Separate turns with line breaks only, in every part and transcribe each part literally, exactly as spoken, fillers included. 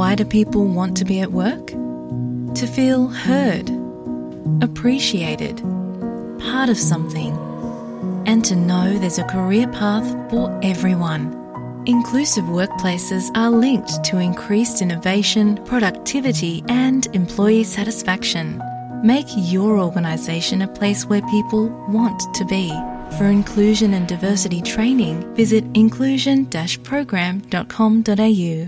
Why do people want to be at work? To feel heard, appreciated, part of something, and to know there's a career path for everyone. Inclusive workplaces are linked to increased innovation, productivity, and employee satisfaction. Make your organisation a place where people want to be. For inclusion and diversity training, visit inclusion dash program dot com dot a u.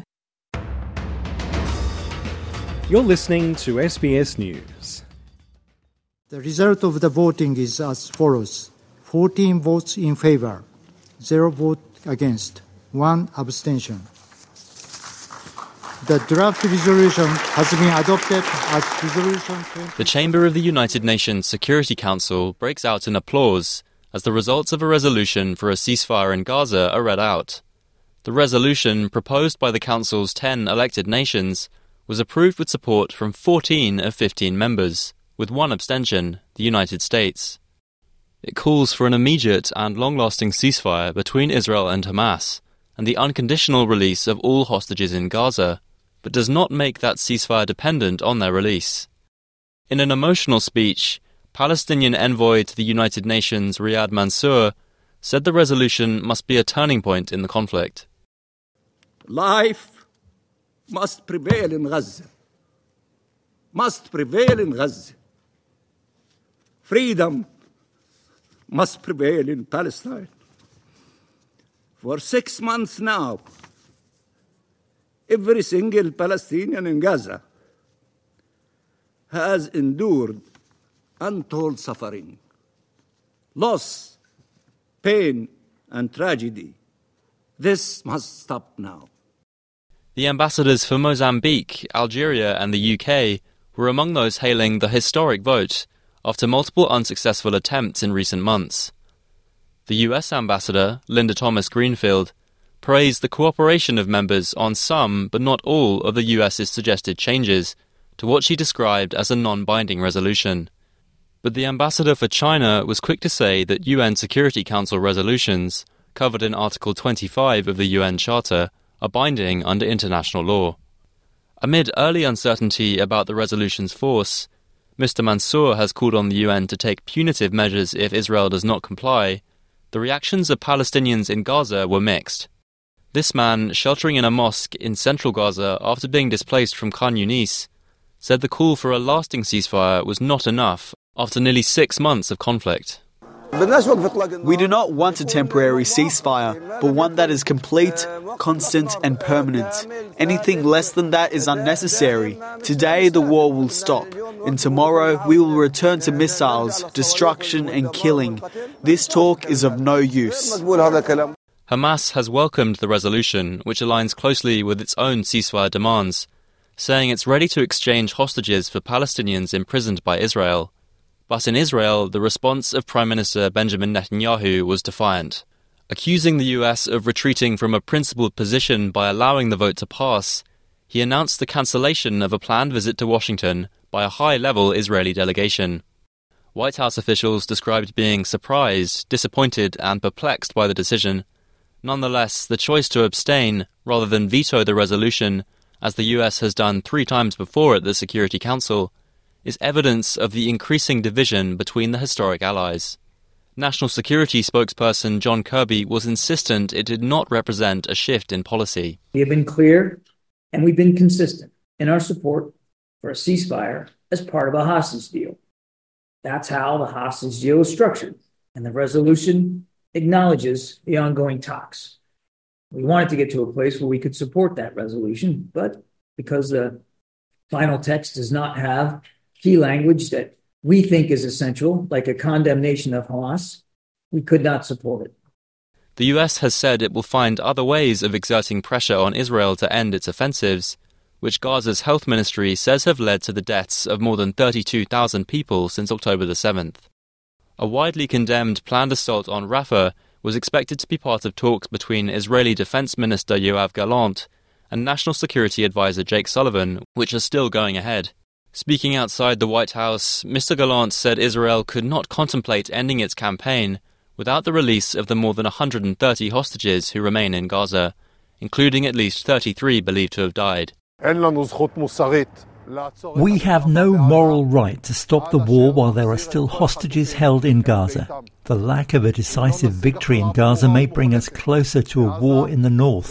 You're listening to S B S News.
The result of the voting is as follows. fourteen votes in favour, zero vote against, one abstention. The draft resolution has been adopted as resolution twenty.
The Chamber of the United Nations Security Council breaks out in applause as the results of a resolution for a ceasefire in Gaza are read out. The resolution, proposed by the Council's ten elected nations, was approved with support from fourteen of fifteen members, with one abstention, the United States. It calls for an immediate and long-lasting ceasefire between Israel and Hamas, and the unconditional release of all hostages in Gaza, but does not make that ceasefire dependent on their release. In an emotional speech, Palestinian envoy to the United Nations Riyad Mansour said the resolution must be a turning point in the conflict.
Life must prevail in Gaza. Must prevail in Gaza. Freedom must prevail in Palestine. For six months now, every single Palestinian in Gaza has endured untold suffering, loss, pain, and tragedy. This must stop now.
The ambassadors for Mozambique, Algeria, and the U K were among those hailing the historic vote after multiple unsuccessful attempts in recent months. The U S ambassador, Linda Thomas-Greenfield, praised the cooperation of members on some, but not all, of the U S's suggested changes to what she described as a non-binding resolution. But the ambassador for China was quick to say that U N Security Council resolutions, covered in Article twenty-five of the U N Charter, are binding under international law. Amid early uncertainty about the resolution's force, Mister Mansour has called on the U N to take punitive measures if Israel does not comply. The reactions of Palestinians in Gaza were mixed. This man, sheltering in a mosque in central Gaza after being displaced from Khan Yunis, said the call for a lasting ceasefire was not enough after nearly six months of conflict.
We do not want a temporary ceasefire, but one that is complete, constant and permanent. Anything less than that is unnecessary. Today the war will stop, and tomorrow we will return to missiles, destruction and killing. This talk is of no use.
Hamas has welcomed the resolution, which aligns closely with its own ceasefire demands, saying it's ready to exchange hostages for Palestinians imprisoned by Israel. But in Israel, the response of Prime Minister Benjamin Netanyahu was defiant. Accusing the U S of retreating from a principled position by allowing the vote to pass, he announced the cancellation of a planned visit to Washington by a high-level Israeli delegation. White House officials described being surprised, disappointed and perplexed by the decision. Nonetheless, the choice to abstain, rather than veto the resolution, as the U S has done three times before at the Security Council, is evidence of the increasing division between the historic allies. National Security spokesperson John Kirby was insistent it did not represent a shift in policy.
We have been clear and we've been consistent in our support for a ceasefire as part of a hostage deal. That's how the hostage deal is structured, and the resolution acknowledges the ongoing talks. We wanted to get to a place where we could support that resolution, but because the final text does not have key language that we think is essential, like a condemnation of Hamas, we could not support it.
The U S has said it will find other ways of exerting pressure on Israel to end its offensives, which Gaza's health ministry says have led to the deaths of more than thirty-two thousand people since October the seventh. A widely condemned planned assault on Rafah was expected to be part of talks between Israeli Defense Minister Yoav Gallant and National Security Advisor Jake Sullivan, which are still going ahead. Speaking outside the White House, Mister Gallant said Israel could not contemplate ending its campaign without the release of the more than one hundred thirty hostages who remain in Gaza, including at least thirty-three believed to have died.
We have no moral right to stop the war while there are still hostages held in Gaza. The lack of a decisive victory in Gaza may bring us closer to a war in the north.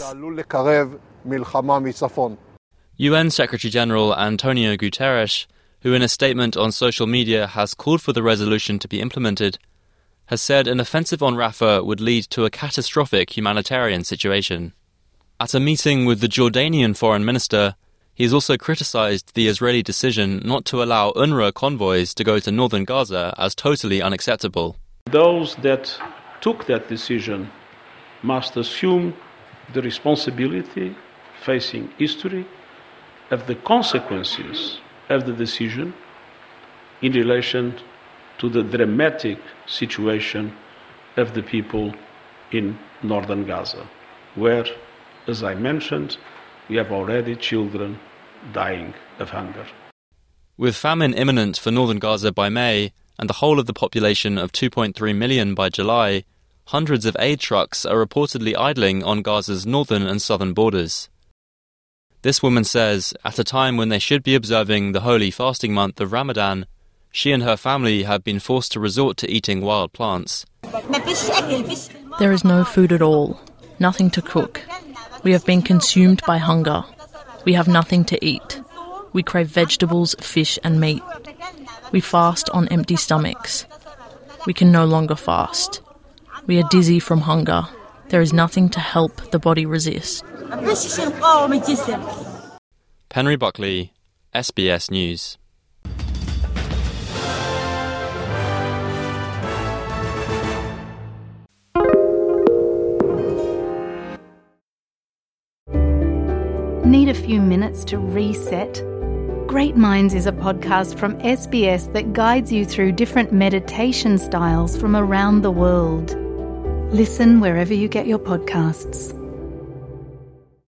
U N Secretary-General Antonio Guterres, who in a statement on social media has called for the resolution to be implemented, has said an offensive on Rafah would lead to a catastrophic humanitarian situation. At a meeting with the Jordanian foreign minister, he has also criticised the Israeli decision not to allow UNRWA convoys to go to northern Gaza as totally unacceptable.
Those that took that decision must assume the responsibility, facing history, of the consequences of the decision in relation to the dramatic situation of the people in northern Gaza, where, as I mentioned, we have already children dying of hunger.
With famine imminent for northern Gaza by May and the whole of the population of two point three million by July, hundreds of aid trucks are reportedly idling on Gaza's northern and southern borders. This woman says, at a time when they should be observing the holy fasting month of Ramadan, she and her family have been forced to resort to eating wild plants.
There is no food at all, nothing to cook. We have been consumed by hunger. We have nothing to eat. We crave vegetables, fish and meat. We fast on empty stomachs. We can no longer fast. We are dizzy from hunger. There is nothing to help the body resist.
Penry Buckley, S B S News.
Need a few minutes to reset? Great Minds is a podcast from S B S that guides you through different meditation styles from around the world. Listen wherever you get your podcasts.